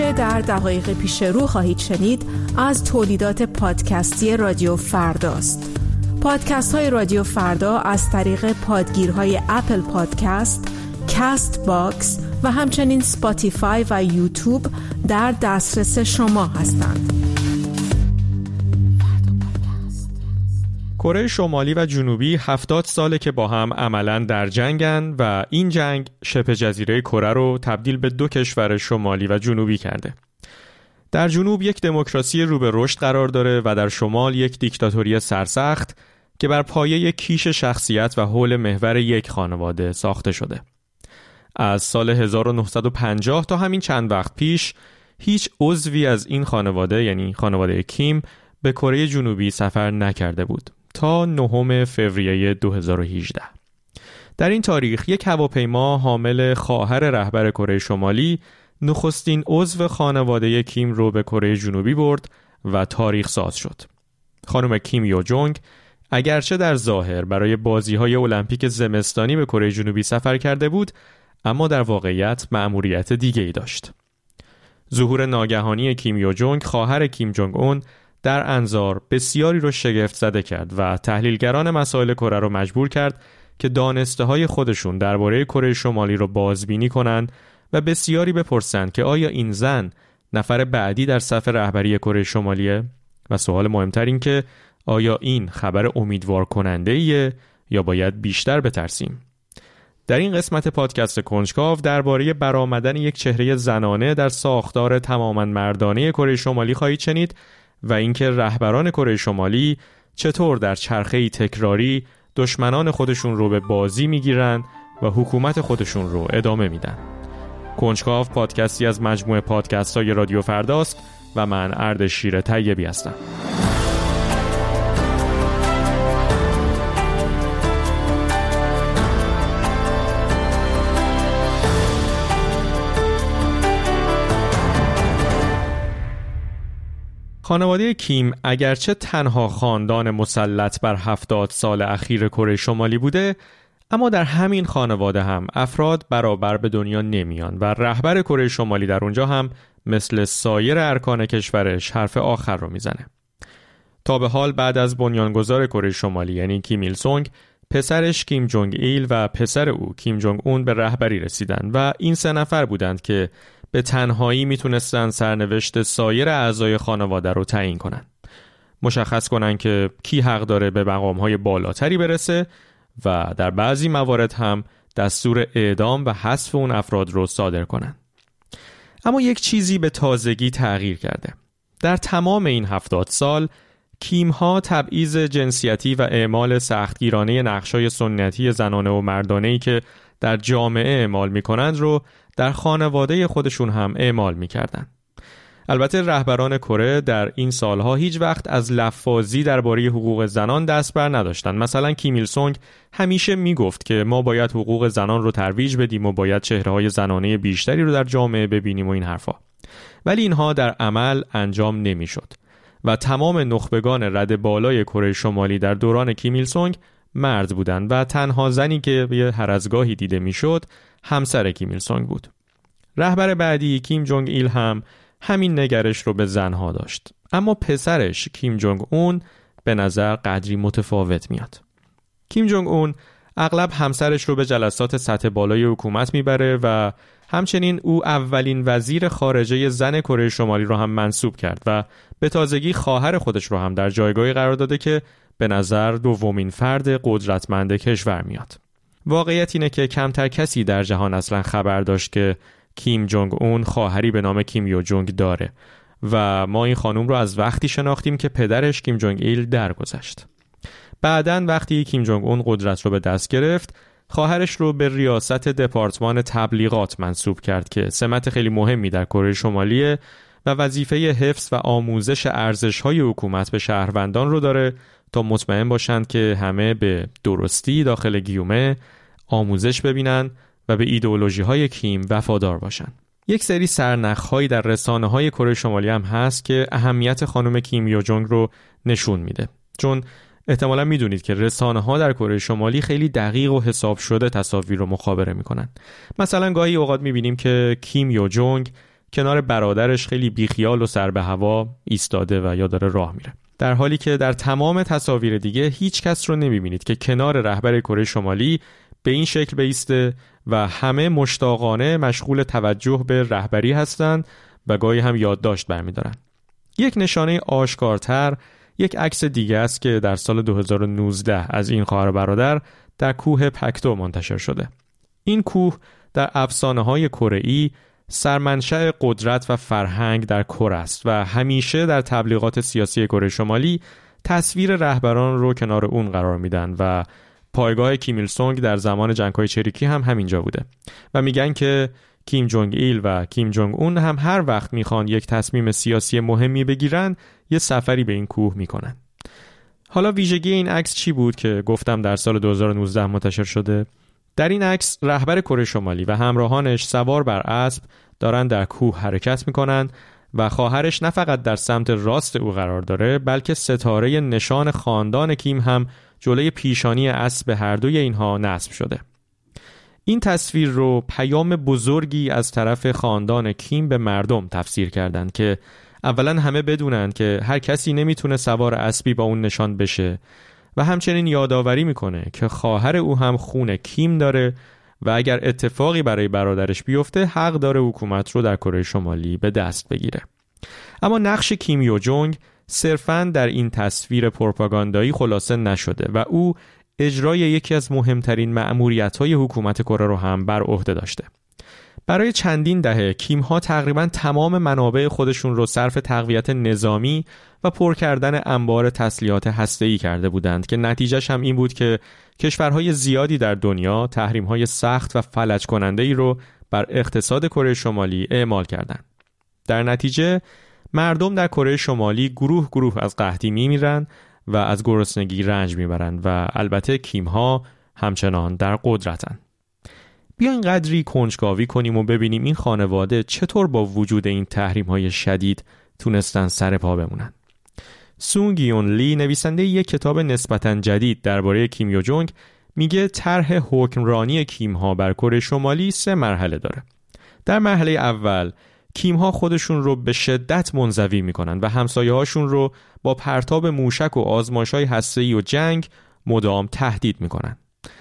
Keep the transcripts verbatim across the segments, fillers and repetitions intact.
آنچه در دقایق پیش رو خواهید شنید از تولیدات پادکستی رادیو فرداست. پادکست های رادیو فردا از طریق پادگیرهای اپل پادکست، کست باکس و همچنین سپاتیفای و یوتیوب در دسترس شما هستند. کره شمالی و جنوبی هفتاد ساله که با هم عملاً در جنگن و این جنگ شبه جزیره کره رو تبدیل به دو کشور شمالی و جنوبی کرده. در جنوب یک دموکراسی رو به رشد قرار داره و در شمال یک دیکتاتوری سرسخت که بر پایه کیش شخصیت و حول محور یک خانواده ساخته شده. از سال هزار و نهصد و پنجاه تا همین چند وقت پیش هیچ عضوی از این خانواده، یعنی خانواده کیم، به کره جنوبی سفر نکرده بود تا نهم فوریه دو هزار و هجده. در این تاریخ یک هواپیما حامل خواهر رهبر کره شمالی نخستین عضو خانواده کیم رو به کره جنوبی برد و تاریخ ساز شد. خانم کیم یو جونگ اگرچه در ظاهر برای بازی‌های المپیک زمستانی به کره جنوبی سفر کرده بود، اما در واقعیت مأموریت دیگه‌ای داشت. ظهور ناگهانی کیم یو جونگ، خواهر کیم جونگ اون، در انظار بسیاری رو شگفت زده کرد و تحلیلگران مسائل کره رو مجبور کرد که دانسته‌های خودشون درباره کره شمالی رو بازبینی کنند و بسیاری بپرسند که آیا این زن نفر بعدی در صف رهبری کره شمالیه؟ و سوال مهمتر این که آیا این خبر امیدوار کننده ایه یا باید بیشتر بترسیم؟ در این قسمت پادکست کنجکاو درباره برآمدن یک چهره زنانه در ساختار تماماً مردانه کره شمالی خواهید شنید و اینکه رهبران کره شمالی چطور در چرخه‌ای تکراری دشمنان خودشون رو به بازی میگیرن و حکومت خودشون رو ادامه میدن. کنجکاو پادکستی از مجموعه پادکست‌های رادیو فرداست و من اردشیر طیبی هستم. خانواده کیم اگرچه تنها خاندان مسلط بر هفتاد سال اخیر کره شمالی بوده، اما در همین خانواده هم افراد برابر به دنیا نمیان و رهبر کره شمالی در اونجا هم مثل سایر ارکان کشورش حرف آخر رو میزنه. تا به حال بعد از بنیانگذار کره شمالی یعنی کیم ایل سونگ، پسرش کیم جونگ ایل و پسر او کیم جونگ اون به رهبری رسیدن و این سه نفر بودند که به تنهایی میتونستن سرنوشت سایر اعضای خانواده رو تعیین کنن. مشخص کنن که کی حق داره به مقام‌های بالاتری برسه و در بعضی موارد هم دستور اعدام و حذف اون افراد رو صادر کنن. اما یک چیزی به تازگی تغییر کرده. در تمام این هفتاد سال کیم‌ها تبعیض جنسیتی و اعمال سختگیرانه نقشای سنتی زنانه و مردانه‌ای که در جامعه اعمال می‌کنند رو در خانواده خودشون هم اعمال می‌کردن. البته رهبران کره در این سالها هیچ وقت از لفاظی درباره حقوق زنان دست بر نداشتن. مثلا کیم ایل سونگ همیشه میگفت که ما باید حقوق زنان رو ترویج بدیم و باید چهره‌های زنانه بیشتری رو در جامعه ببینیم و این حرفا. ولی اینها در عمل انجام نمیشد و تمام نخبگان رد بالای کره شمالی در دوران کیم ایل سونگ مرد بودند و تنها زنی که یه هر از گاهی دیده میشد همسر کیم ایل سونگ بود. رهبر بعدی کیم جونگ ایل هم همین نگرش رو به زنها داشت، اما پسرش کیم جونگ اون به نظر قدری متفاوت میاد. کیم جونگ اون اغلب همسرش رو به جلسات سطح بالای حکومت میبره و همچنین او اولین وزیر خارجه زن کره شمالی رو هم منصوب کرد و به تازگی خواهر خودش رو هم در جایگاهی قرار داده که به نظر دومین فرد قدرتمند کشور میاد. واقعیت اینه که کمتر کسی در جهان اصلا خبر داشت که کیم جونگ اون خواهری به نام کیم یو جونگ داره و ما این خانم رو از وقتی شناختیم که پدرش کیم جونگ ایل درگذشت. بعداً وقتی کیم جونگ اون قدرت رو به دست گرفت، خواهرش رو به ریاست دپارتمان تبلیغات منصوب کرد که سمت خیلی مهمی در کره شمالیه و وظیفه حفظ و آموزش ارزش‌های حکومت به شهروندان رو داره تا مطمئن باشند که همه به درستی داخل گیومه آموزش ببینن و به ایدئولوژی‌های کیم وفادار باشن. یک سری سرنخ‌هایی در رسانه‌های کره شمالی هم هست که اهمیت خانم کیم یو جونگ رو نشون میده. چون احتمالاً میدونید که رسانه‌ها در کره شمالی خیلی دقیق و حساب شده تصاویر رو مخابره میکنن. مثلا گاهی اوقات میبینیم که کیم یو جونگ کنار برادرش خیلی بیخیال و سر به هوا ایستاده و یا داره راه میره، در حالی که در تمام تصاویر دیگه هیچ کس رو نمیبینید که کنار رهبر کره شمالی به این شکل بایسته و همه مشتاقانه مشغول توجه به رهبری هستند و گاهی هم یادداشت برمی‌دارن. یک نشانه آشکارتر یک عکس دیگه است که در سال دو هزار و نوزده از این خواهر برادر در کوه پکتو منتشر شده. این کوه در افسانه‌های کره‌ای سرمنشأ قدرت و فرهنگ در کره است و همیشه در تبلیغات سیاسی کره شمالی تصویر رهبران رو کنار اون قرار میدن و پایگاه کیم ایل سونگ در زمان جنگ‌های چریکی هم همینجا بوده و میگن که کیم جونگ ایل و کیم جونگ اون هم هر وقت میخوان یک تصمیم سیاسی مهمی بگیرن یه سفری به این کوه میکنن. حالا ویژگی این عکس چی بود که گفتم در سال دو هزار و نوزده منتشر شده؟ در این عکس رهبر کره شمالی و همراهانش سوار بر اسب دارن در کوه حرکت میکنن و خواهرش نه فقط در سمت راست او قرار داره بلکه ستاره نشان خاندان کیم هم جلوی پیشانی اسب هر دوی اینها نصب شده. این تصویر رو پیام بزرگی از طرف خاندان کیم به مردم تفسیر کردند که اولا همه بدونن که هر کسی نمیتونه سوار اسبی با اون نشان بشه و همچنین یادآوری میکنه که خواهر او هم خون کیم داره و اگر اتفاقی برای برادرش بیفته حق داره حکومت رو در کره شمالی به دست بگیره. اما نقش کیم یو جونگ صرفاً در این تصویر پروپاگاندایی خلاصه نشده و او اجرای یکی از مهمترین مأموریت‌های حکومت کره رو هم بر عهده داشته. برای چندین دهه کیم ها تقریباً تمام منابع خودشون رو صرف تقویت نظامی و پر کردن انبار تسلیحات هسته‌ای کرده بودند که نتیجهش هم این بود که کشورهای زیادی در دنیا تحریم‌های سخت و فلج کننده‌ای رو بر اقتصاد کره شمالی اعمال کردند. در نتیجه مردم در کره شمالی گروه گروه از قحطی می‌میرن و از گرسنگی رنج میبرند و البته کیم ها همچنان در قدرتن. بیاین قدری کنجکاوی کنیم و ببینیم این خانواده چطور با وجود این تحریم های شدید تونستن سر پا بمونن. سونگ یون لی نویسنده یک کتاب نسبتاً جدید درباره کیم یو جونگ میگه طرح حکمرانی کیم ها بر کره شمالی سه مرحله داره. در مرحله اول کیم ها خودشون رو به شدت منزوی میکنن و همسایه هاشون رو با پرتاب موشک و آزمایش‌های هسته‌ای و جنگ مدام تهدید میکنن.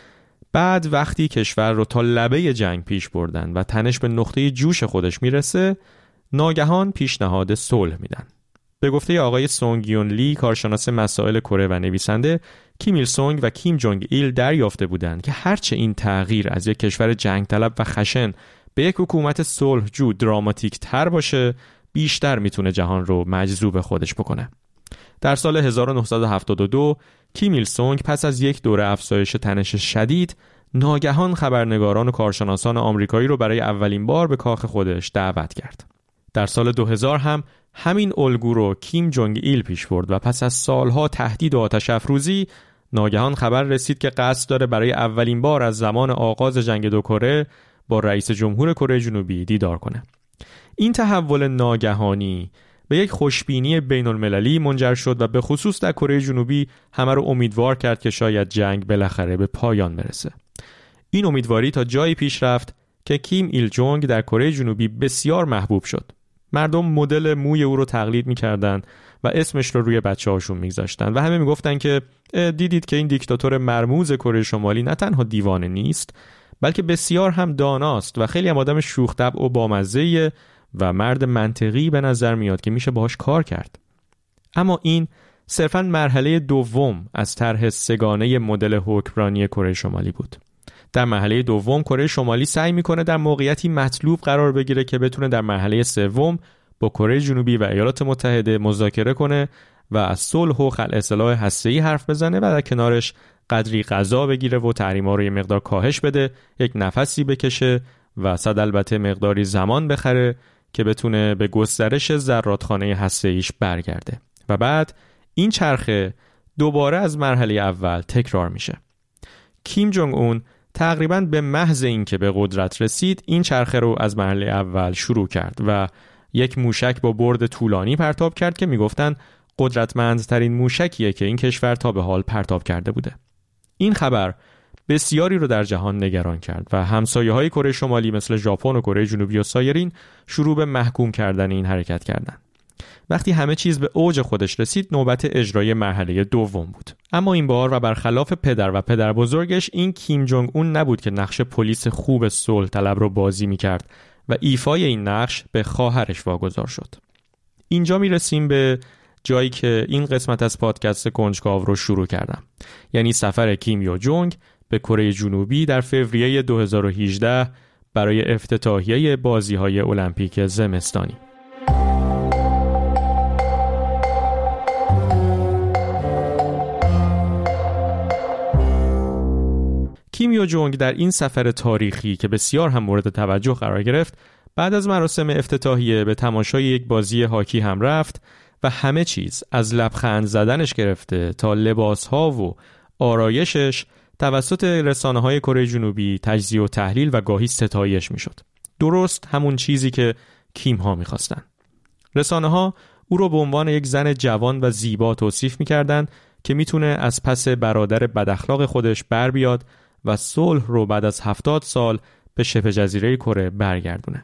بعد وقتی کشور رو تا لبه جنگ پیش بردن و تنش به نقطه جوش خودش میرسه، ناگهان پیشنهاد صلح میدن. به گفته آقای سونگ یون لی، کارشناس مسائل کره و نویسنده، کیم ایل سونگ و کیم جونگ ایل دریافته بودند که هرچه این تغییر از یک کشور جنگ طلب و خشن به یک حکومت صلحجو دراماتیک تر باشه، بیشتر میتونه جهان رو مجذوب خودش بکنه. در سال هزار و نهصد و هفتاد و دو کیم ایل سونگ پس از یک دوره افزایش تنش شدید ناگهان خبرنگاران و کارشناسان آمریکایی رو برای اولین بار به کاخ خودش دعوت کرد. در سال دو هزار هم همین الگو رو کیم جونگ ایل پیش برد و پس از سالها تهدید و آتش افروزی ناگهان خبر رسید که قصد داره برای اولین بار از زمان آغاز جنگ دو کره با رئیس جمهور کره جنوبی دیدار کنه. این تحول ناگهانی به یک خوشبینی بین المللی منجر شد و به خصوص در کره جنوبی همه رو امیدوار کرد که شاید جنگ بالاخره به پایان برسه. این امیدواری تا جایی پیش رفت که کیم ایل جونگ در کره جنوبی بسیار محبوب شد. مردم مدل موی او رو تقلید می‌کردن و اسمش رو روی بچه‌هاشون می‌گذاشتن و همه میگفتن که دیدید که این دیکتاتور مرموز کره شمالی نه تنها دیوانه نیست، بلکه بسیار هم داناست و خیلی هم آدم شوخ طبع و بامزه‌ایه و مرد منطقی به نظر میاد که میشه باهاش کار کرد. اما این صرفاً مرحله دوم از طرح سگانه مدل حکمرانی کره شمالی بود. در مرحله دوم کره شمالی سعی میکنه در موقعیتی مطلوب قرار بگیره که بتونه در مرحله سوم با کره جنوبی و ایالات متحده مذاکره کنه و از صلح و خلع سلاح هسته‌ای حرف بزنه و در کنارش قدری غذا بگیره و تحریم‌ها رو یه مقدار کاهش بده، یک نفسی بکشه و صد البته مقداری زمان بخره که بتونه به گسترش ذراتخانه هسته‌ایش برگرده و بعد این چرخه دوباره از مرحله اول تکرار میشه. کیم جونگ اون تقریباً به محض اینکه به قدرت رسید این چرخه رو از مرحله اول شروع کرد و یک موشک با برد طولانی پرتاب کرد که میگفتن قدرتمندترین موشکیه که این کشور تا به حال پرتاب کرده بوده. این خبر بسیاری رو در جهان نگران کرد و همسایه‌های کره شمالی مثل ژاپن و کره جنوبی و سایرین شروع به محکوم کردن این حرکت کردند. وقتی همه چیز به اوج خودش رسید، نوبت اجرای مرحله دوم بود. اما این بار و برخلاف پدر و پدر بزرگش، این کیم جونگ اون نبود که نقش پلیس خوب صلح طلب رو بازی می‌کرد و ایفای این نقش به خواهرش واگذار شد. اینجا میرسیم به جایی که این قسمت از پادکست کنجکاو رو شروع کردم، یعنی سفر کیم یو جونگ به کره جنوبی در فوریه دو هزار و هجده برای افتتاحیه بازی‌های المپیک زمستانی. کیم یو جونگ در این سفر تاریخی که بسیار هم مورد توجه قرار گرفت، بعد از مراسم افتتاحیه به تماشای یک بازی هاکی هم رفت و همه چیز از لبخند زدنش گرفته تا لباس‌ها و آرایشش توسط رسانه‌های کره جنوبی تجزیه و تحلیل و گاهی ستایش می‌شد. درست همون چیزی که کیم ها می‌خواستن. رسانه‌ها او رو به عنوان یک زن جوان و زیبا توصیف می‌کردند که میتونه از پس برادر بداخلاق خودش بر بیاد و صلح رو بعد از هفتاد سال به شبه جزیره کره برگردونه.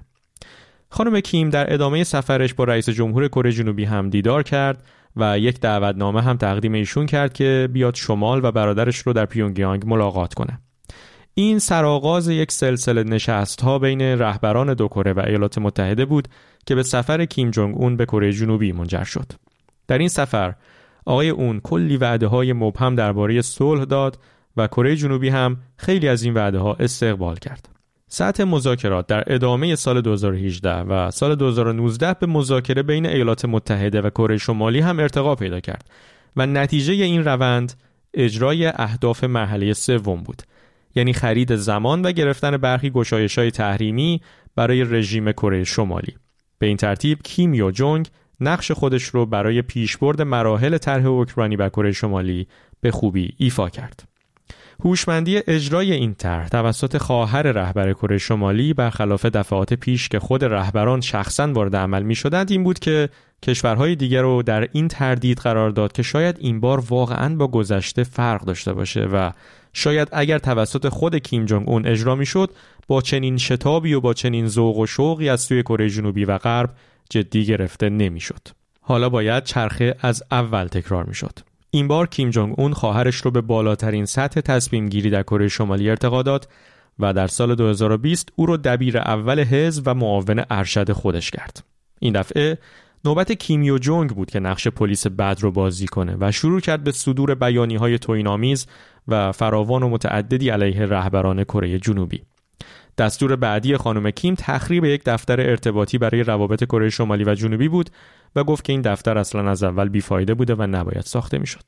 خانم کیم در ادامه سفرش با رئیس جمهور کره جنوبی هم دیدار کرد و یک دعوتنامه هم تقدیم ایشون کرد که بیاد شمال و برادرش رو در پیونگیانگ ملاقات کنه. این سرآغاز یک سلسله نشست‌ها بین رهبران دو کره و ایالات متحده بود که به سفر کیم جونگ اون به کره جنوبی منجر شد. در این سفر آقای اون کلی وعده‌های مبهم درباره صلح داد و کره جنوبی هم خیلی از این وعده‌ها استقبال کرد. سطح مذاکرات در ادامه سال دو هزار و هجده و سال دو هزار و نوزده به مذاکره بین ایالات متحده و کره شمالی هم ارتقا پیدا کرد و نتیجه این روند اجرای اهداف مرحله سوم بود، یعنی خرید زمان و گرفتن برخی گشایش‌های تحریمی برای رژیم کره شمالی. به این ترتیب کیم یو جونگ نقش خودش رو برای پیشبرد مراحل طرح اوکراینی بر کره شمالی به خوبی ایفا کرد. هوشمندی اجرای این طرح توسط خواهر رهبر کره شمالی برخلاف دفعات پیش که خود رهبران شخصاً وارد عمل می‌شدند این بود که کشورهای دیگر رو در این تردید قرار داد که شاید این بار واقعاً با گذشته فرق داشته باشه و شاید اگر توسط خود کیم جونگ اون اجرا می‌شد با چنین شتابی و با چنین ذوق و شوقی از سوی کره جنوبی و غرب جدی گرفته نمی‌شد. حالا باید چرخه از اول تکرار می‌شد. این بار کیم جونگ اون خواهرش رو به بالاترین سطح تصمیم گیری در کره شمالی ارتقا داد و در سال دو هزار و بیست او رو دبیر اول حزب و معاون ارشد خودش کرد. این دفعه نوبت کیم یو جونگ بود که نقش پلیس بد رو بازی کنه و شروع کرد به صدور بیانیه‌های توهین‌آمیز و فراوان و متعددی علیه رهبران کره جنوبی. دستور بعدی خانم کیم تخریب یک دفتر ارتباطی برای روابط کره شمالی و جنوبی بود و گفت که این دفتر اصلا از اول بیفایده بوده و نباید ساخته میشد.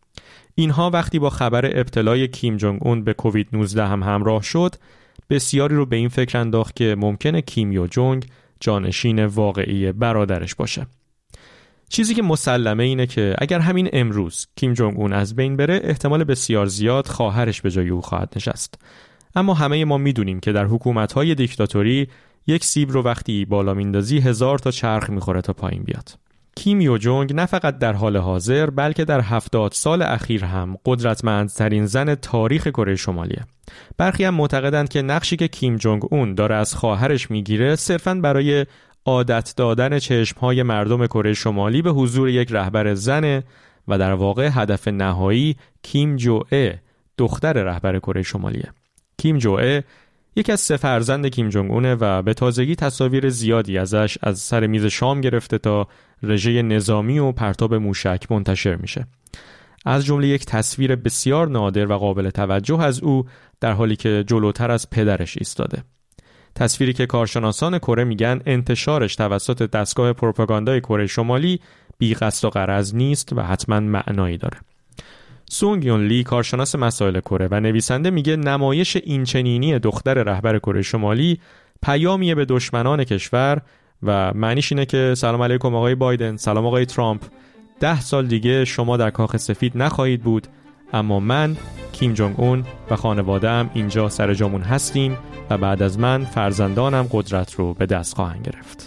اینها وقتی با خبر ابتلای کیم جونگ اون به کووید نوزده هم همراه شد، بسیاری رو به این فکر انداخت که ممکنه کیم یو جونگ جانشین واقعی برادرش باشه. چیزی که مسلمه اینه که اگر همین امروز کیم جونگ اون از بین بره، احتمال بسیار زیاد خواهرش به جای او خواهد نشست. اما همه ما میدونیم که در حکومت‌های دیکتاتوری یک سیب رو وقتی بالا میندازی هزار تا چرخ میخوره تا پایین بیاد. کیم یو جونگ نه فقط در حال حاضر بلکه در هفتاد سال اخیر هم قدرتمندترین زن تاریخ کره شمالیه. برخی هم معتقدند که نقشی که کیم جونگ اون داره از خواهرش میگیره صرفاً برای عادت دادن چشم‌های مردم کره شمالی به حضور یک رهبر زنه و در واقع هدف نهایی کیم جو ای دختر رهبر کره شمالیه. کیم جو ای یکی از سه فرزند کیم جونگ اونه و به تازگی تصاویر زیادی ازش از سر میز شام گرفته تا رژه نظامی و پرتاب موشک منتشر میشه. از جمله یک تصویر بسیار نادر و قابل توجه از او در حالی که جلوتر از پدرش ایستاده. تصویری که کارشناسان کره میگن انتشارش توسط دستگاه پروپاگاندای کره شمالی بی قصد و غرض نیست و حتما معنایی داره. سونگ یون لی کارشناس مسائل کره و نویسنده میگه نمایش اینچنینی دختر رهبر کره شمالی پیامیه به دشمنان کشور و معنیش اینه که سلام علیکم آقای بایدن، سلام آقای ترامپ، ده سال دیگه شما در کاخ سفید نخواهید بود، اما من کیم جونگ اون و خانواده‌ام اینجا سر جامون هستیم و بعد از من فرزندانم قدرت رو به دست خواهند گرفت.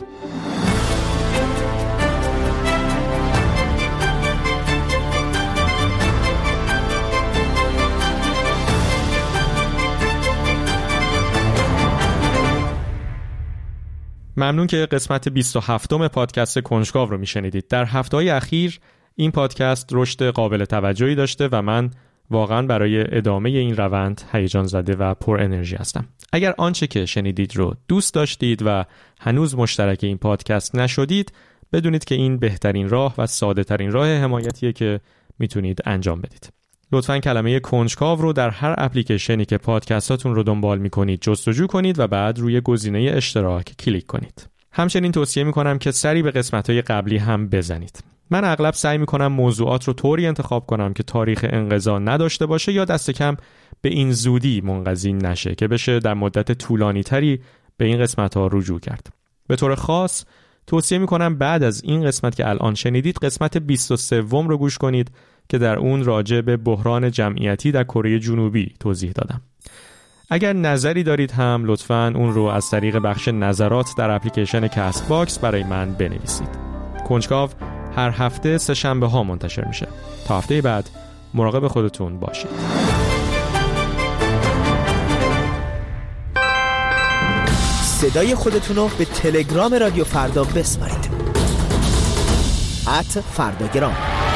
ممنون که قسمت بیست و هفتم پادکست کنجکاو رو میشنیدید. در هفته‌های اخیر این پادکست رشد قابل توجهی داشته و من واقعا برای ادامه این روند هیجان زده و پر انرژی هستم. اگر آنچه که شنیدید رو دوست داشتید و هنوز مشترک این پادکست نشدید، بدونید که این بهترین راه و ساده ترین راه حمایتیه که میتونید انجام بدید. لطفاً کلمه کنجکاو رو در هر اپلیکیشنی که پادکستاتون رو دنبال میکنید جستجو کنید و بعد روی گزینه اشتراک کلیک کنید. همچنین توصیه میکنم که سری به قسمت‌های قبلی هم بزنید. من اغلب سعی میکنم موضوعات رو طوری انتخاب کنم که تاریخ انقضا نداشته باشه یا دست کم به این زودی منقضی نشه که بشه در مدت طولانی تری به این قسمت‌ها رجوع کرد. به طور خاص توصیه میکنم بعد از این قسمت که الان شنیدید قسمت بیست و سه رو گوش کنید که در اون راجع به بحران جمعیتی در کره جنوبی توضیح دادم. اگر نظری دارید هم لطفاً اون رو از طریق بخش نظرات در اپلیکیشن کست باکس برای من بنویسید. کنجکاو هر هفته سه شنبه ها منتشر میشه. تا هفته بعد مراقب خودتون باشید. صدای خودتون رو به تلگرام رادیو فردا بسپارید. ات فرداگرام.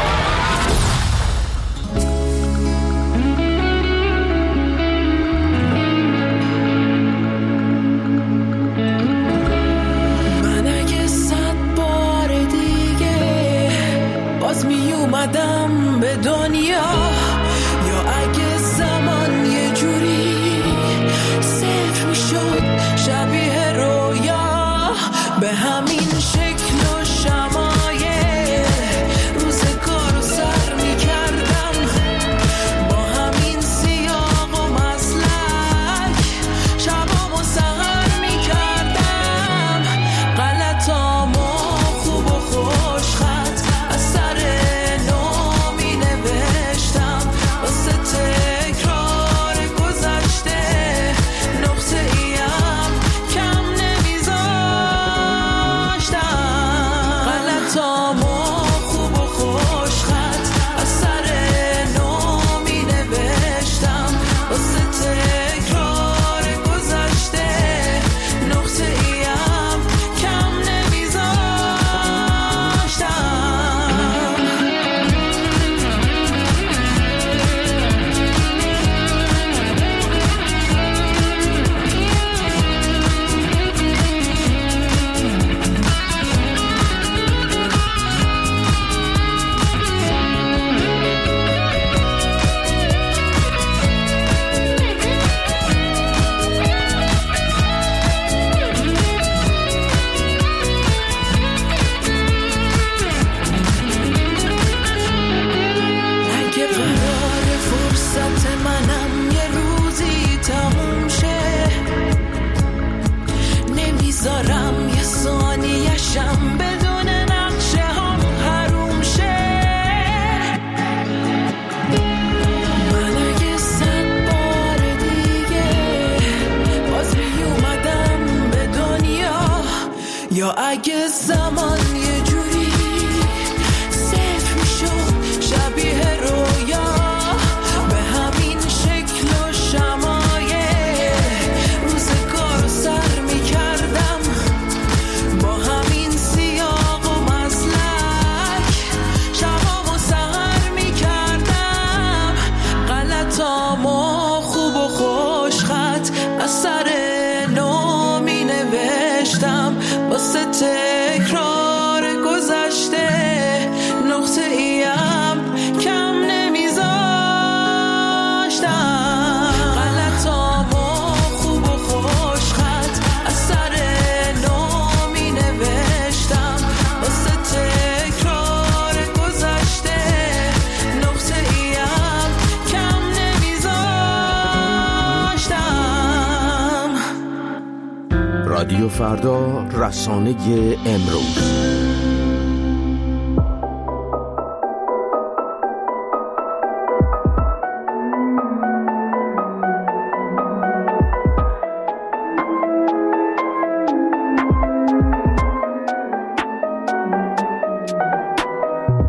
من اگه صد بار دیگه باز می اومدم به دنیا، یا اگه زمان یه جوری صفر می شد شبیه رویا، به همین شکل و شمایه روزگار رو سر می کردم، با همین سیاق و مسلک شبام و سهر می کردم، غلطام و خوب و خوش خط از سر نو می نوشتم، واسه تکرار گذشته نقطه ایم کم نمیذاشتم، غلطام و خوب و خوش خط از سر نو می نوشتم، واسه تکرار گذشته نقطه ایم کم نمیذاشتم. اگه قرار فرصت منم یه روزی تموم شه، نمیذارم یه ثانیه‌شم بدون نقشه هم حروم شه. من اگه صد بار دیگه باز می اومدم به دنیا، یا اگه زمان یه جوری صفر می شد شبیه رویا، به همین شکل و شمایه روزگار رو سر می کردم، با همین سیاق و مسلک شبام و سهر می کردم، غلطام و خوب و خوش خط از سر نو می نوشتم، واسه تکرار گذشته نقطه ایم کم نمیذاشتم، غلطام و خوب و خوش خط از سر نو می نوشتم، واسه تکرار گذشته نقطه ایم کم نمیذاشتم. رادیو فردا، رسانه امروز.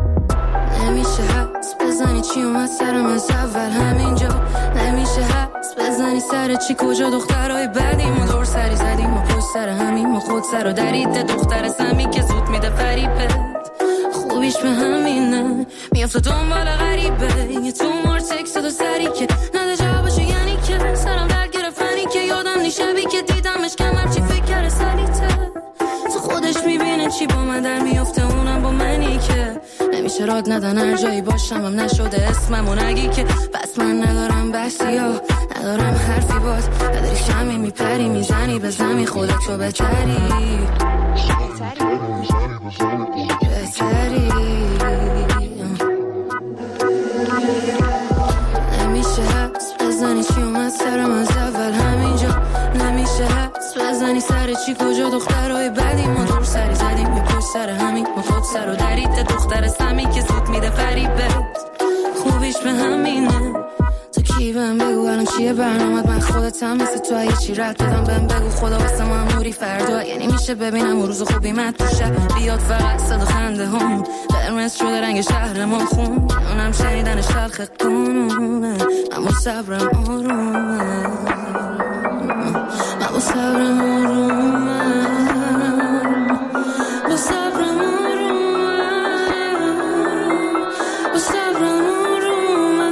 نمیشه حدس بزنی چی اومد سرم از اول همینجا، نمیشه حدس بزنی سر چی کجا دخترای بدی ما دور سری زدیم ما پشت سر همین ما خود سر و درید دختر سمی که زود میده فریبت خوبیش به همینه میافته دنبال غریبه یه تو مار تکست دو سری که نده جوابشو یعنی که سرم در گرفتنی که یادم نیشبی که دیدمش کمر چی فکر کرده سریته تو خودش میبینه چی با من در میافته اونم با منی که نمیشه راد ندن هر جایی باشم هم نشده اسممو نگی که بس من ندارم بحثی ها ندارم حرفی باز نداری شمی میپری میزنی به زمین خودتو بتری بتری نمیشه حس بزنی چی اومد سرم از اول همینجا نمیشه حس بزنی سر چی کجا دخترهای بدی ما دور سری زدیم یه پشت سر همین ما خود سر و درید دختر سمی که زود میده فریبت خوبیش به همینه تو کی بهم بگو الان چیه برنامت من خودتم مثل تو اگه چی رد دادم بهم بگو خدا واسه من موری فردا یعنی میشه ببینم اون روز خوبی من تو شب بیاد فقط صدا خنده هم قرمز شده رنگ شهر ما خون اونم شنیدنش تلخ قانونه اما صبرم آرومه اما صبرم آرومه با صبرم آرومه با صبرم آرومه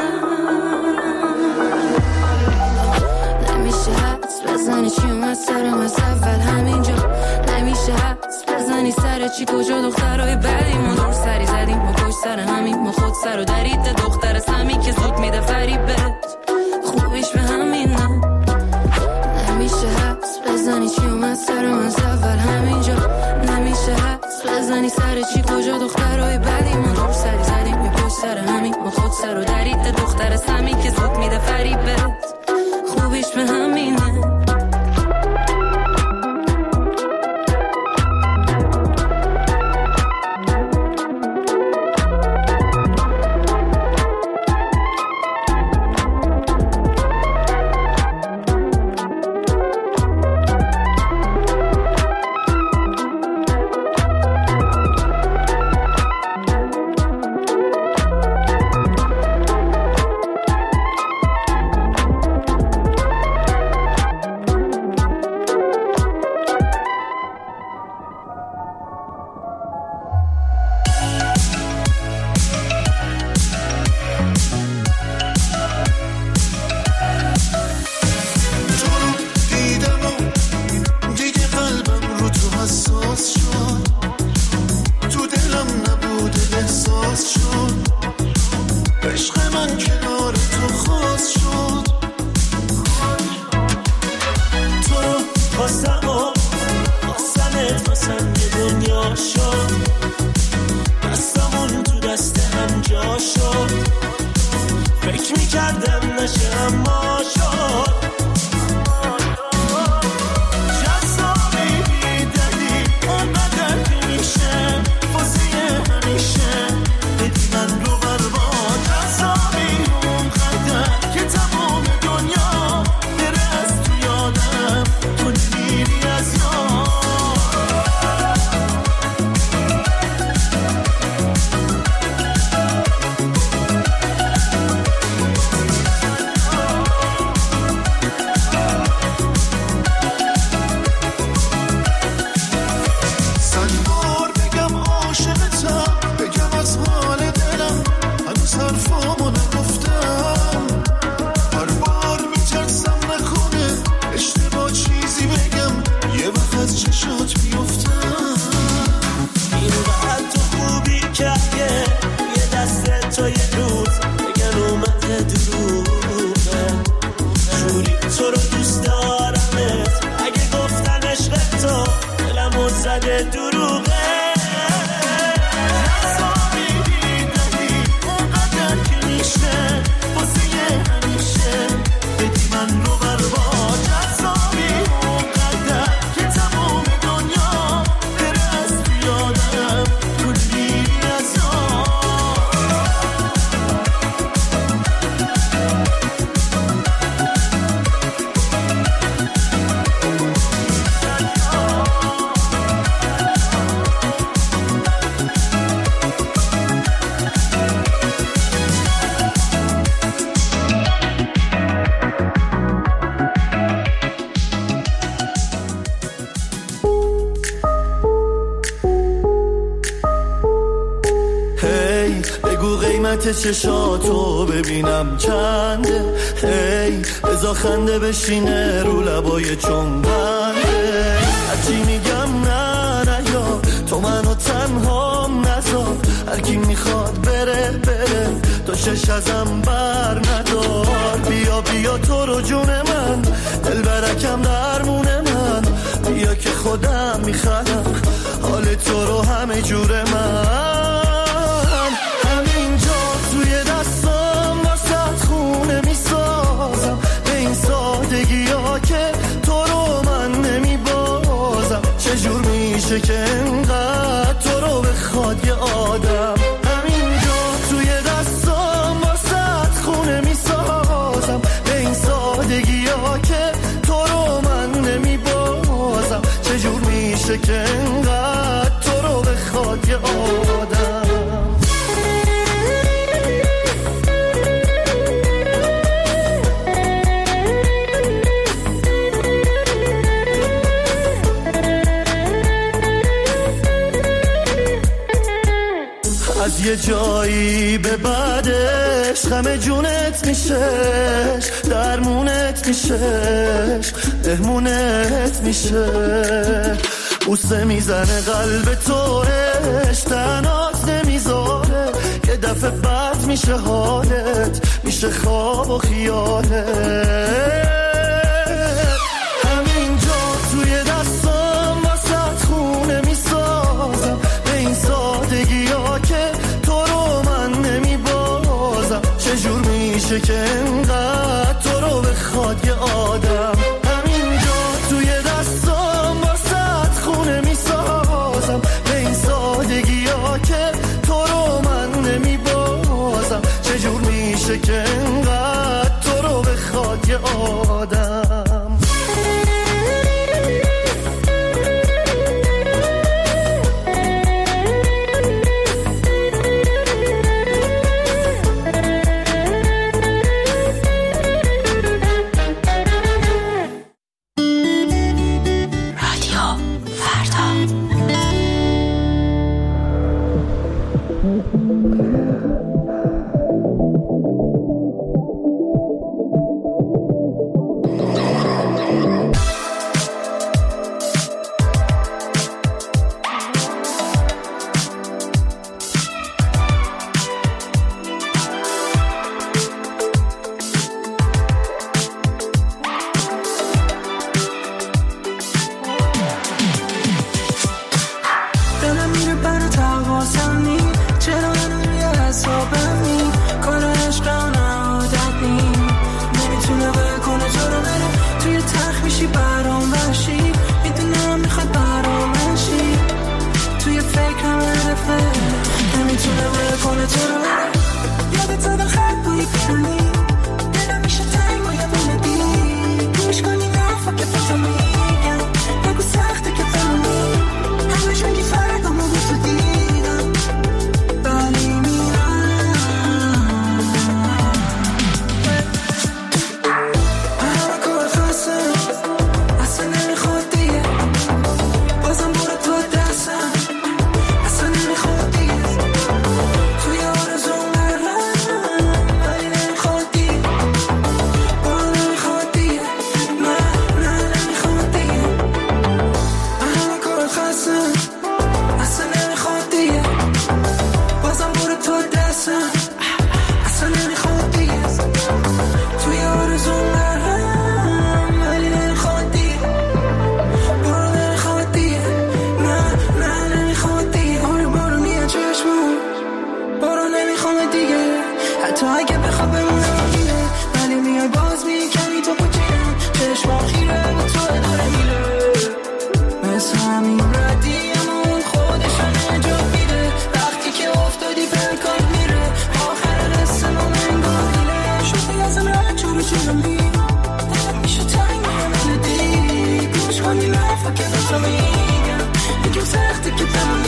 نمیشه حدس بزنی چی اومد سرم از اول همینجا نمیشه حدس بزنی سر چی کجا دخترهای بدی ما دور سری زدیم ما پشت سر همین ما خود سر و درید دختر سمی که زود میده فریبت خوبیش به همینه نمیشه حدس بزنی چی اومد سرم از اول همینجا نمیشه حدس بزنی سر چی کجا دخترهای بدی ما دور سری زدیم یه پشت سر همین ما خود سر و درید دختر سمی که زود میده فریبت خوبیش به همینه بگو قیمت چشاتو ببینم چنده، هی بزا خنده بشینه رو لبای چون بنده. هرچی میگم نه نه یا تو منو تنهام نذار، هر کی میخواد بره بره تو شش ازم بر ندار. بیا بیا تو رو جون من، دل برکم درمون من، بیا که خودم میخوام حال تو رو همه جور من. همینجا توی دستم واسه خونه میسازم، به این سادگی ها که تو رو من نمیبازم. چجور میشه که انقدر تو رو بخواد یه آدم. همینجا توی دستم واسه خونه میسازم، به این سادگی ها که تو رو من نمیبازم. چجور میشه که انقدر تو رو بخواد یه آدم. از یه جایی به بعدش غم جونت میشش، درمونت میشش، بهمونت میشه. بوسه میزنه قلب توش، تنات نمیذاره که دفعه بعد میشه حالت، میشه خواب و خیالت. همینجا توی دستم واسه خونه میسازم، به این سادگی ها که تو رو من نمیبازم. چجور میشه که انقدر تو رو بخواد یه آدم. همینجا توی دستم واسه خونه میسازم، به این سادگی ها که تو رو من نمیبازم. چجور میشه که انقدر تو رو بخواد یه آدم.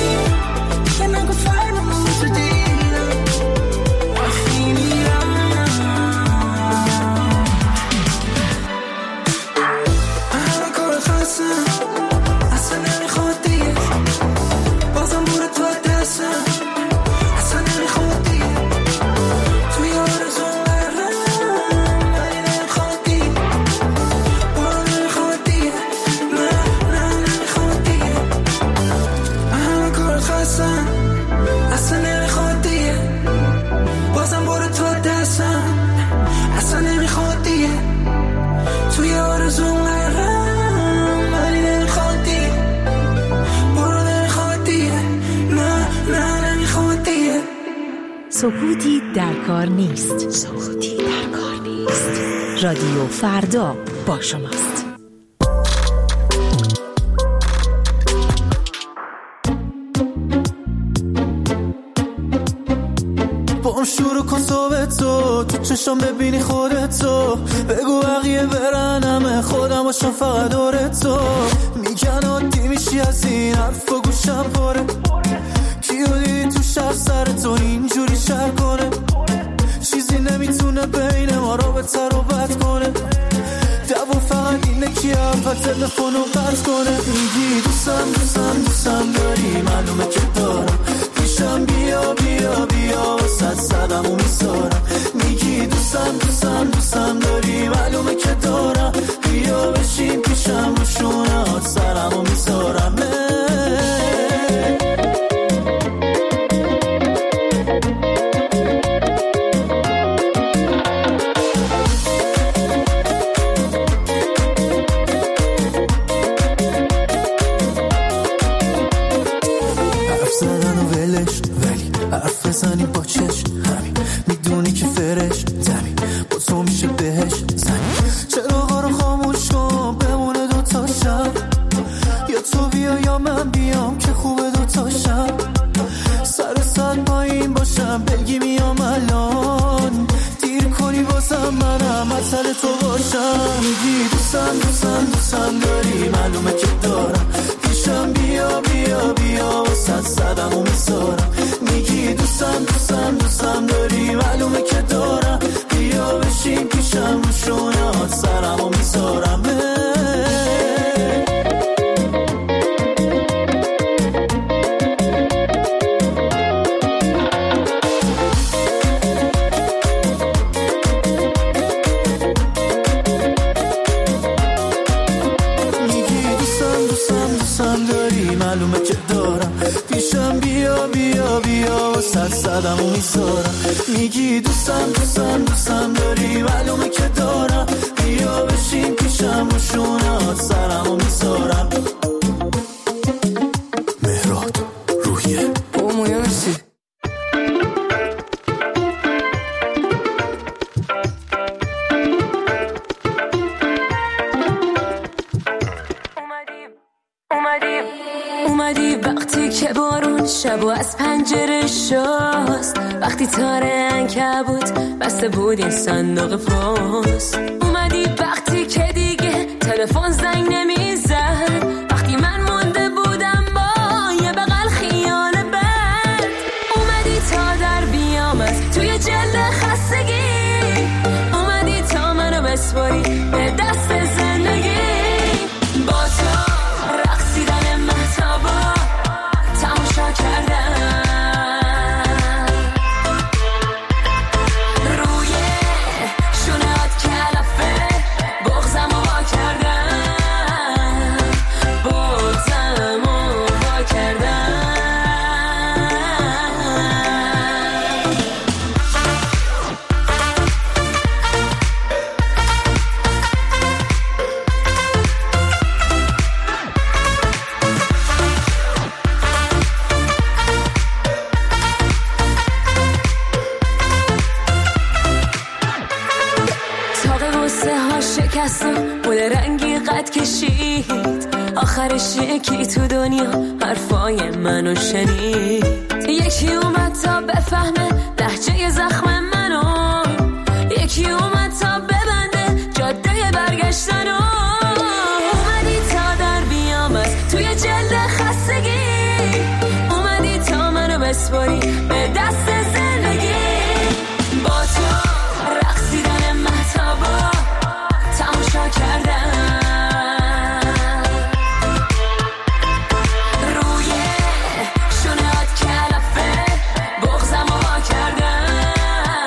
Can I go find a moment to deal? I feel it. سکوتی در کار نیست. سکوتی در کار نیست. رادیو فردا با شماست. با شروع کن صحبتو، تو چشم ببینی خودتو، بگو بقیه برن همه خودم باشم فقط دورتو. میگن عادی میشی از این حرف و گوشم پره، کیو دیدی تو شهر سرتو اینجوری شهر کنه، چیزی نمیتونه بین ما رابطه رو بد کنه، دو فقط اینه که اول تلفن رو قطع کنه. میگی دوستم دوستم دوستم داری، معلومه که دارم، پیشم بیا بیا بیا وسط صدم و میذارم. میگی دوستم دوستم دوستم داری، معلومه که دارم، بیا بشین پیشم رو شونه سرم و میذارم. زنی با چشم همین میدونی که فرش زمین با تو میشه بهش زنی. چراغا رو خاموش کن بمونه دوتا شب، یا تو بیا یا من بیام که خوبه دوتا شب. سر سر پایین باشم بگی میام الان، دیر کنی بازم منم مسئله تو باشم. میگی دوستم دوستم دوستم داری، معلومه که دارم، پیشم بیا بیا بیا وسط صدم و میذارم. میگی دوستم دوستم دوستم داری، معلومه که دارم، بیا بشین پیشم رو شونه سرم و میذارم. معلومه که دارم، پیشم بیا بیا بیا وسط صدم و میذارم. میگی دوستم دوستم دوستم داری، معلومه که دارم، بیا بشین پیشم و شونه سرم و میذارم. مهراد روحیه او مویانسی اومدی وقتی که بارون شب و از پنجره شست، وقتی تاره عنکبوت بسته بود این صندوق پست. اومدی وقتی که دیگه تلفن زنگ نمیزد، وقتی من مونده بودم با یه بغل خیال بد. اومدی تا در بیامد توی جلد خستگی، اومدی تا منو بسپاری به دست زندگی. با تو رقصیدن مهتابا تماشا کردم، روی شونهات کلافه بغزم رو وا کردم، بغزم رو وا کردم. بود رنگی قد کشید، آخرش یکی تو دنیا حرفای منو شنید. یکی اومد تا بفهمه لهجه زخم منو، یکی اومد تا ببنده جاده برگشتنو. اومدی تا در بیامد توی جلد خستگی، اومدی تا منو بسپاری به دست زندگی. با تو رقصیدن مهتابا تماشا کردم، روی شونهات کلافه بغزم رو وا کردم،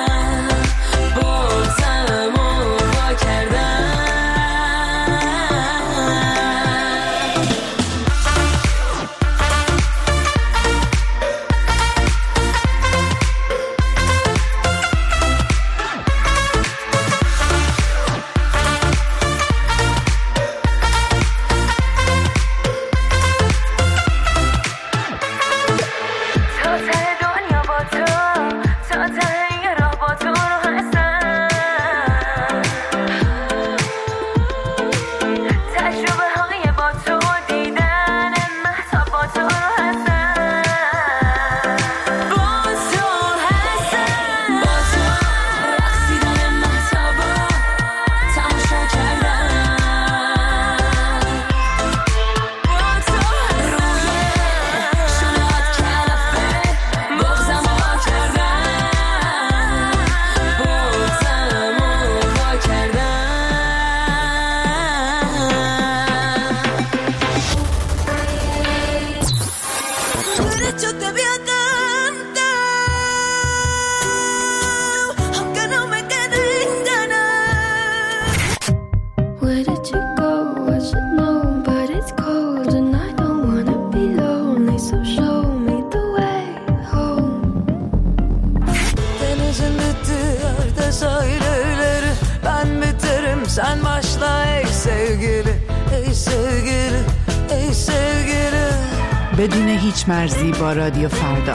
gittiği yerde söyleleri ben biterim sen başla ey sevgili, ey sevgili, ey sevgili. بدون هیچ مرزی با رادیو فردا.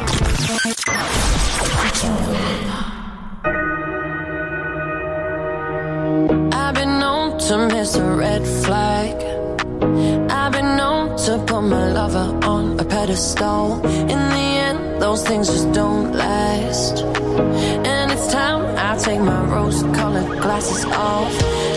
I've been known to miss a red flag. I've been known to put my lover on a pedestal. In the end, those things just don't last. And it's time I take my rose-colored glasses off.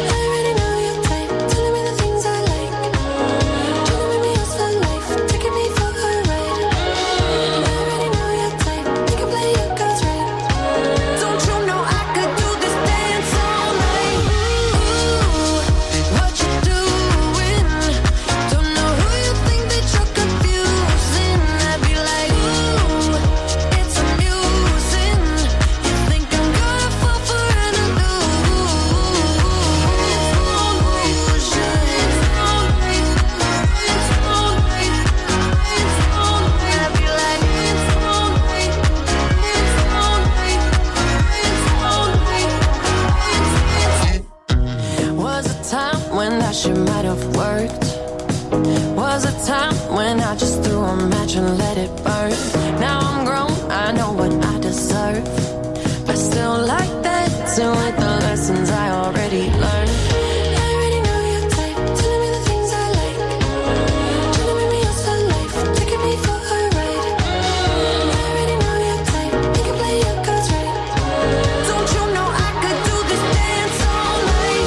She might have worked. Was a time when I just threw a match and let it burn. Now I'm grown, I know what I deserve. I still like that, so with the lessons I already learned. I already know your type, telling me the things I like. Trying to make me yours for life, taking me for a ride. I already know your type, you can play your cards right. Don't you know I could do this dance all night?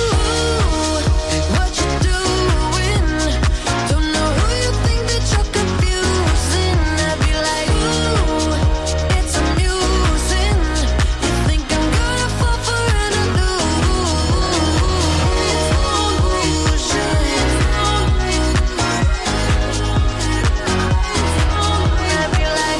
What you doing? Don't know who you think that you're confusing. I'd be like, ooh, it's amusing. You think I'm gonna fall for an illusion? I'd be like,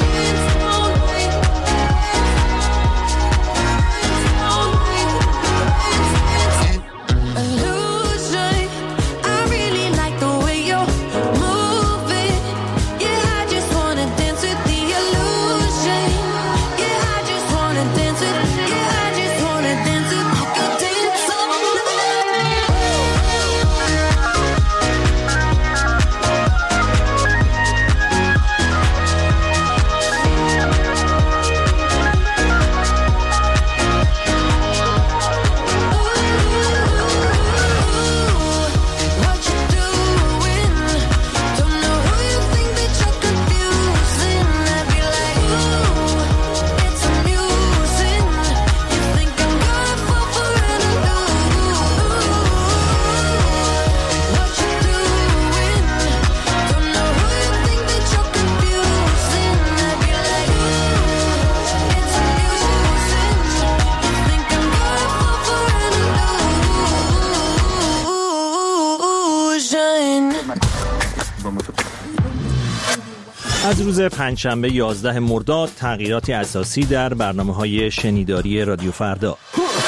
illusion. I really like the way you're moving. Yeah, I just wanna dance with the illusion. Yeah, I just wanna dance with. Yeah, I just wanna dance with. You could dance all what you doing? Don't know who you think that you're confusing. I'd be like, ooh, it's amusing. You think I'm gonna fall for an illusion? What you doing? Don't know who you think that you're confusing. I'd be like, ooh, it's amusing. You think I'm gonna fall for an illusion? از روز پنجشنبه یازده مرداد تغییراتی اساسی در برنامه‌های شنیداری رادیو فردا.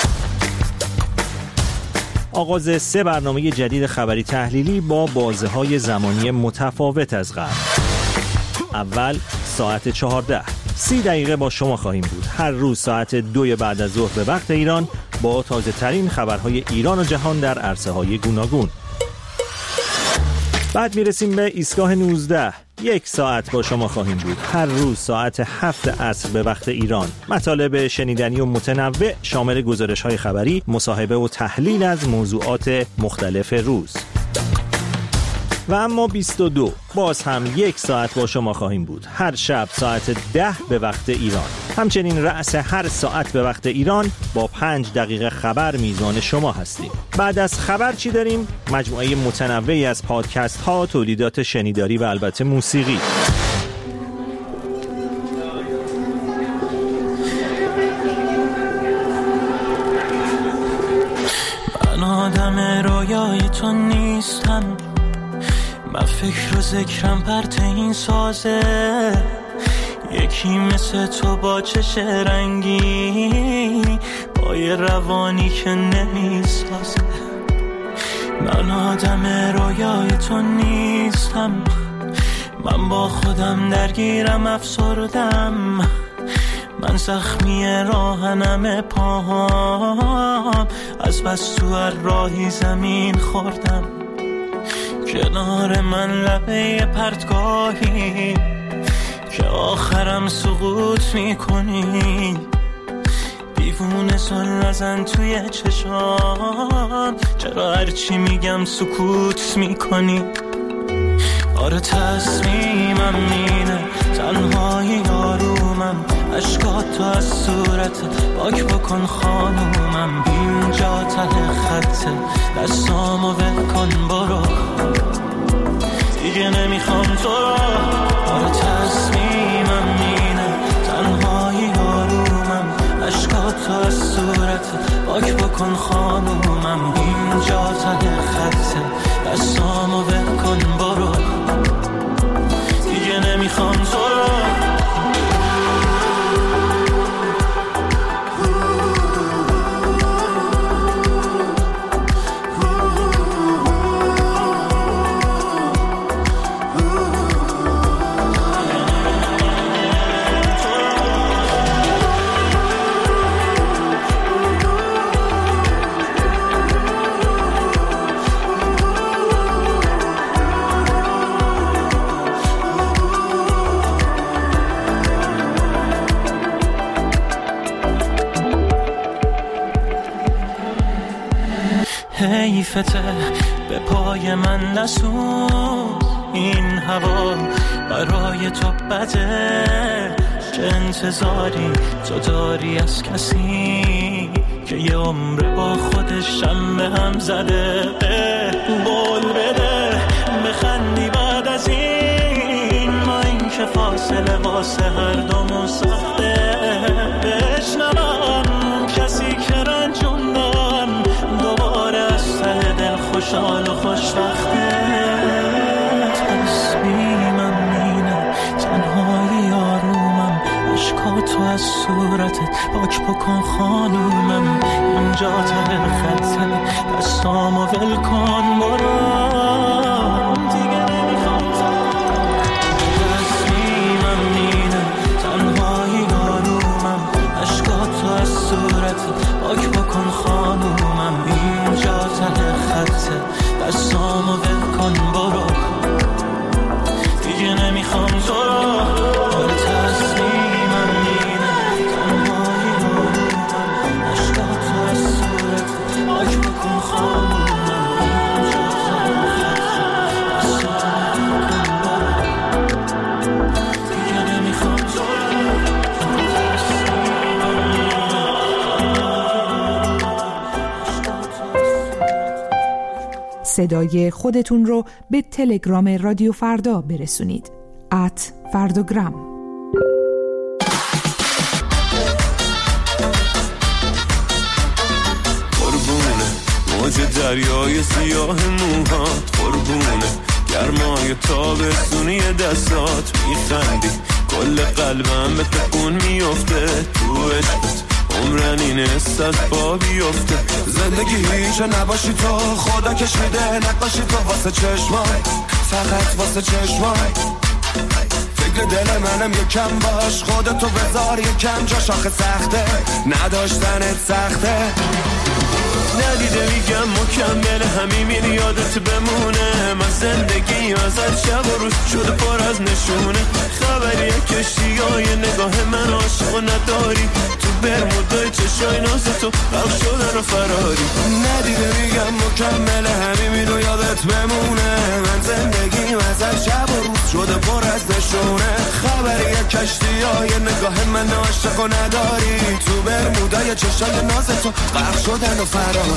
آغاز سه برنامه جدید خبری تحلیلی با بازه‌های زمانی متفاوت از قبل. اول ساعت چهارده سی دقیقه با شما خواهیم بود. هر روز ساعت دو بعد از ظهر به وقت ایران با تازه ترین خبرهای ایران و جهان در عرصه‌های گوناگون. بعد میرسیم به ایستگاه نوزده. یک ساعت با شما خواهیم بود. هر روز ساعت هفت عصر به وقت ایران. مطالب شنیدنی و متنوع شامل گزارش‌های خبری، مصاحبه و تحلیل از موضوعات مختلف روز. و اما بیست و دو باز هم یک ساعت با شما خواهیم بود. هر شب ساعت ده به وقت ایران. همچنین رأس هر ساعت به وقت ایران با پنج دقیقه خبر میزان شما هستیم. بعد از خبر چی داریم؟ مجموعه متنوعی از پادکست ها، تولیدات شنیداری و البته موسیقی. من آدم رویای تو نیستم، من فکر و ذکرم پرت این سازه، یکی مثل تو با چش رنگی، با یه روانی که نمیسازه. من آدم رویای تو نیستم، من با خودم درگیرم افسردم، من زخمی راهنم پاهام، از بس تو هر راهی زمین خوردم. کنار من لبه پرتگاهی که آخرم سقوط میکنی. دیوونه سن نزن توی چشام، چرا هرچی میگم سکوت میکنی؟ آره تصمیمم اینه، تنهایی آرومم، اشکات تو از صورتت پاک بکن خانومم. اینجا ته خطه، دستامو ول کن برو، دیگه نمیخوام تو رو. آره تصمیمم اینه، تنهایی آرومم، اشکات تو از صورتت پاک بکن خانومم. اینجا ته خطه، دستامو ول کن برو، دیگه نمیخوام تو رو. حیفته به پای من نسون، این هوا برای تو بده. چه انتظاری تو داری از کسی که یه عمر با خودش هم به هم زده؟ بول بده بخندی بعد از این، ما این که فاصله واسه هر دومون سخته. بشنوم کسی که رنجوندم دوباره از ته دل خوشحال و خوشبخته. تصمیمم اینه، تنهایی آرومم، اشکاتو از صورتت پاک بکن خانومم. اینجا ته خطه، دستامو ول کن برو، دیگه نمیخوام. تصمیمم اینه، تنهایی آرومم، اشکاتو از صورتت پاک بکن خانومم. اینجا ته خطه، دستامو ول کن برو، دیگه نمیخوام تو رو. آره تصمیمم اینه، تنهایی آرومم، اشکاتو از صورتت پاک بکن خانومم. اینجا ته خطه، دستامو ول کن برو، دیگه نمیخوام تو رو. صدای خودتون رو به تلگرام رادیو فردا برسونید. ات فردوگرام. قربونه موج دریای سیاه موهات، قربونه گرمای تابستونی دستات. میخندی کل قلبم به تکون میفته، تو عشقت عمرن این است از پا بیفته. زندگی هیچ نباشی تو، خدا کش میده نقاشی تو واسه چشمای، فقط واسه چشمای. فکر دل منم یکم باش، خودتو بذار یکم جاش، آخه سخته نداشتنت سخته. ندیده میگم مکمل همین میری یادت بمونه. من زندگی ازت شب و روز شده پر از نشونه. خبریه کشتیای نگاه من عاشق و نداری، تو برمودای چشای ناز تو غرق شدن و فراری. ندیده میگم مکمل همین میری یادت بمونه. من زندگی ازت شب و روز شده پر از نشونه. خبریه کشتیای نگاه من عاشق و نداری، تو برمودای چشای ناز تو غرق شدن و فراری.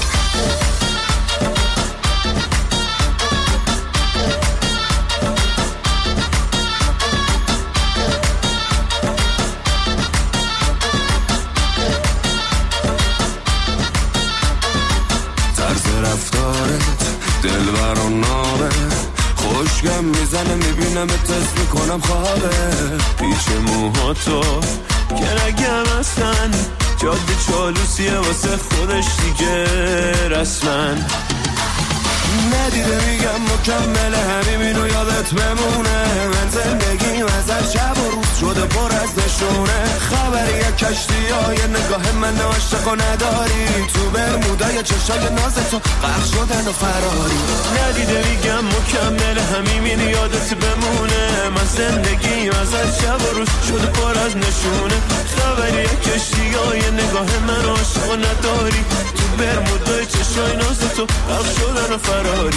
طرز رفتارت دلبر و نامه، خوشگم میزنه میبینم تست میکنم خوابه. پیش موهاتو که نگم هستن، جاده چالوسیه واسه خودش دیگه رسمن. ندیده میگم مکمل همین یادت بمونه. من زندگیم ازش شب و روز شده پر از نشونه. خبری کشتی های نگاه من عاشقو نداری. تو برمودای چشای ناز تو غرق شدن و فراری. ندیده میگم مکمل همین یادت بمونه. من زندگیم ازش شب و روز شده پر از نشونه. خبری کشتی های نگاه من عاشقو نداری. تو برمودای چشای ناز تو غرق شدن و فراری.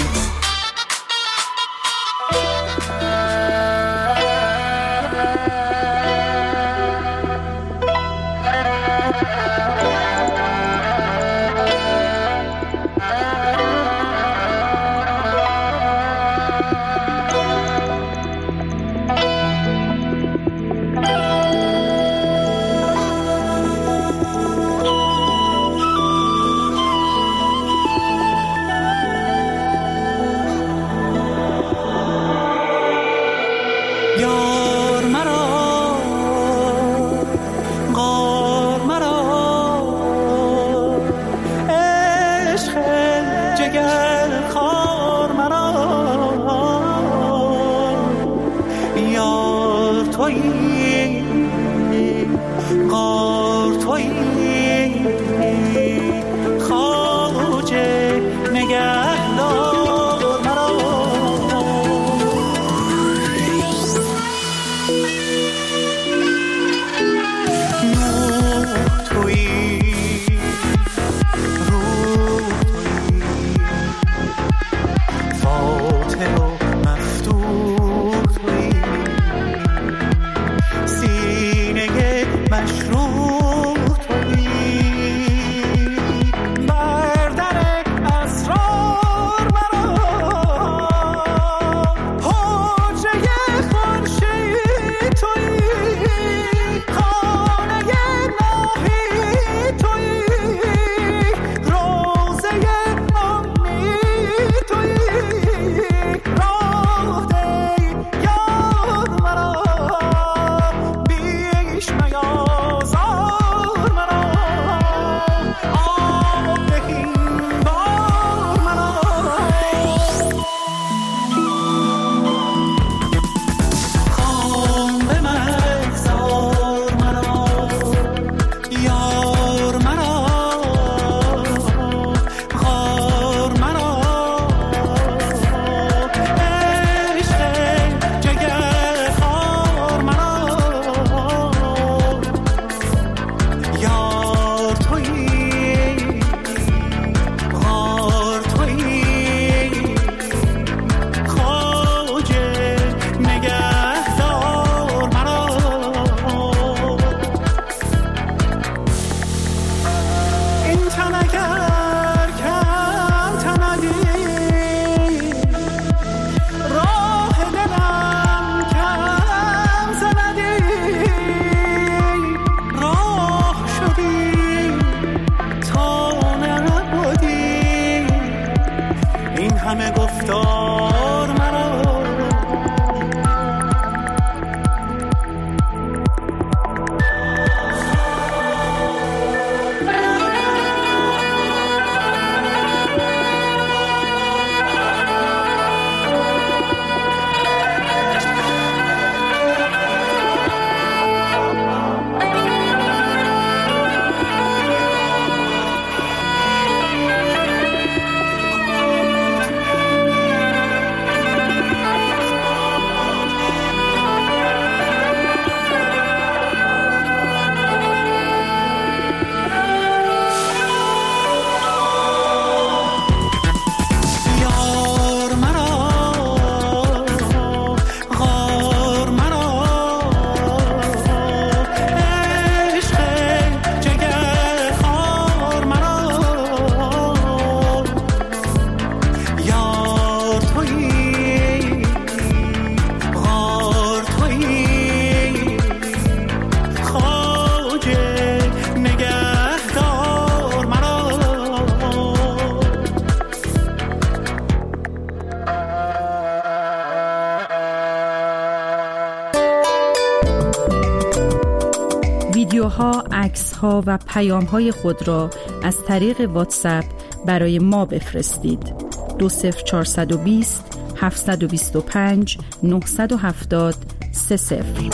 عکس‌ها و پیام‌های خود را از طریق واتساپ برای ما بفرستید. دو صفر چهارصد و بیست هفتصد و بیست و پنج نهصد و هفتاد سه صفر.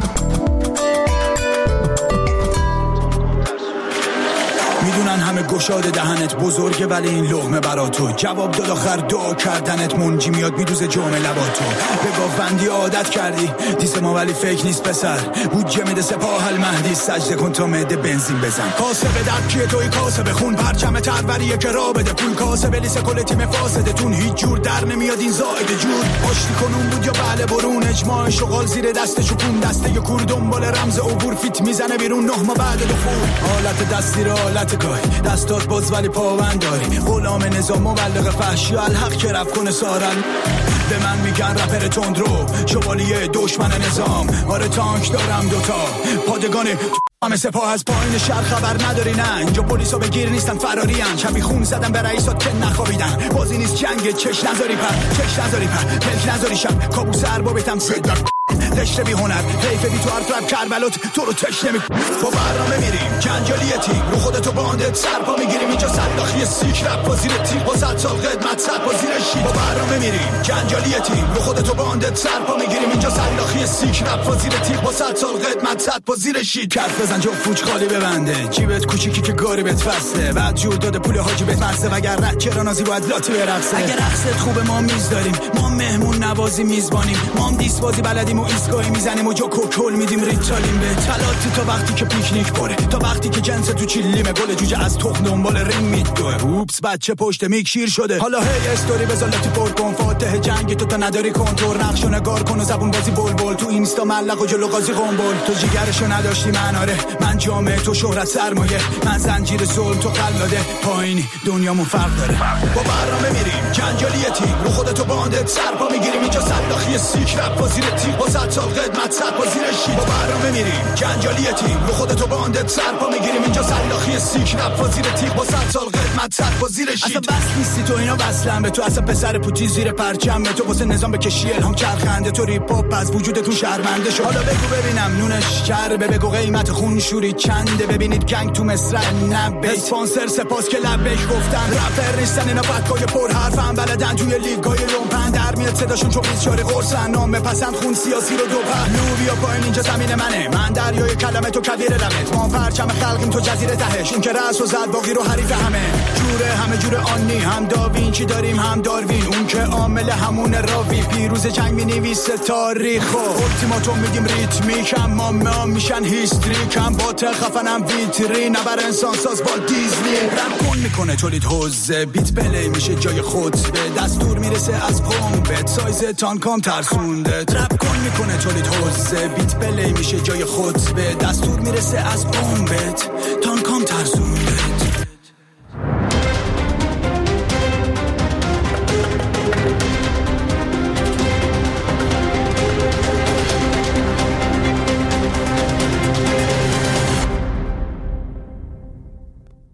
میدونن همه گشاد دهنت بزرگه ولی این لقمه برا تو. جواب داد آخر دعا کردنت منجی میاد میدوزه جامعه لبا تو. به گاوبندی عادت کردی دیس ما ولی فکر نیست پسر. بودجه میده سپاه المهدی سجده کن تا مده بنزین بزن. کاسه درد کیه توی کاسه بخون پرچم تروریه که را بده پول. کاسه بلیس کل تیم فاسده تون هیچ جور در نمیاد این زائد جور. آشتی کنون بود یا بله برون اجماع شغال زیر دست شکون. دسته ی کور دنبال رمز عبور فیت میزنه بیرون نه ما بعد دخول. حالت دستی را حالت دستات باز ولی پاوند داری. غلام نظام مبلغ فحشی الحق که رفت کنه سارن. به من میگن رپر تندرو شوالیه دشمن نظام. آره تانک دارم دوتا پادگان همه سپاه از پایین شهر خبر نداری. نه اینجا پلیسا بگیر نیستن فراری ان. شبی خون زدن به رئیسات که نخوابیدن. بازی نیست جنگ چش نذاری پر چش نذاری پر پلک نذاری شب کابوس اربابتم صدا قشر بی هنر حیف بی تو حرف رب کربلات تو رو تش نمی. با برنامه میریم جنجالی تیم رو خودتو باندت سرپا میگیریم. اینجا صداخی سیک رب با زیر تیم با صد سال قدمت صد با زیر شی. با برنامه میریم جنجالی تیم رو خودتو باندت سرپا میگیریم. اینجا صداخی سیک رب با زیر تیم با صد سال قدمت صد با زیر شی. کف بزن جو فوج خالی ببنده جیبت کوچیکی که گاری بهت فسته. بعد جور داده پول حاجی بهت مزه وگر رد چرا نازی باید لاتی برقصه. اگه رقصت خوبه ما میز داریم ما مهمون نوازی میزبانیم. ما هم دیس بازی بلدیم و ایستگاهی میزنیم و جو کوکل میدیم ریتالیم به تلاتی. تا وقتی که پیکنیک بره تا وقتی که جنس تو چیلیمه. گل جوجه از تخم دنبال رینگ میدوه. اوپس بچه پشت میک شیر شده. حالا هی استوری بزالتی پر کن. فاتح جنگ تو تا نداری کنتور. نقشو نگار کن و زبون بازی بلبل. تو اینستا ملق و جلو قاضی قنبل. تو جیگرشو نداشتی من آره. من جامعه تو شهرت سرمایه. من زنجیر ظلم تو قلاده. پایینی دنیامون فرق داره. با برنامه میریم جنجالی تیم رو خودتو باندت سرپا میگیریم. اینجا صداخی سیک رپ با زیر تیم با صد سال قدمت صد با زیر شی. با برنامه میریم جنجالی تیم رو خودتو باندت سرپا میگیریم. اینجا صداخی سیک رپ با زیر تیم با صد سال قدمت صد با زیر شی. اصلا بس نیستی تو اینا وصلن به تو. اصلا پسر پوتی زیر پرچم به تو. واسه نظام بکشی الهام چرخنده تو ریپ اپ از وجودتون شرمنده شو. حالا بگو ببینم نونش چربه. بگو قیمت خون شوری چنده. ببینید گنگ تو مصر نبه. اسپانسر سپاس که لبش گفتن. رپر نیستن اینا فکای پر حرفن. بلدن توی لیگای لومپن در میاد صداشون چون بیچاره قرصن. نام پسند خون سیاسی رو دو پهلو. بیا پایین اینجا زمین منه. من دریای کلمه تو کویر لبت. ما پرچم خلقیم تو جزیره تهش. اون که رأس و زد باقی رو حریف همه. جوره همه جوره آنی هم داوینچی داریم هم داروین. اون که عامل همون راوی. پیروز جنگ می‌نویسه تاریخو. التیماتوم میگیم ریتمیک اما ما میشن هیستریک. هم بات خفنم ویترین. نبر انسان ساز با دیزنی. رپ کن میکنه تولید حوزه. بیت پلی میشه جای خود. به دستور میرسه از قوم. بت سایز تانکام ترسونده. رپ کن میکنه تولید حوزه. بیت پلی میشه جای خود. به دستور میرسه از قوم. بت تانکام ترسونده.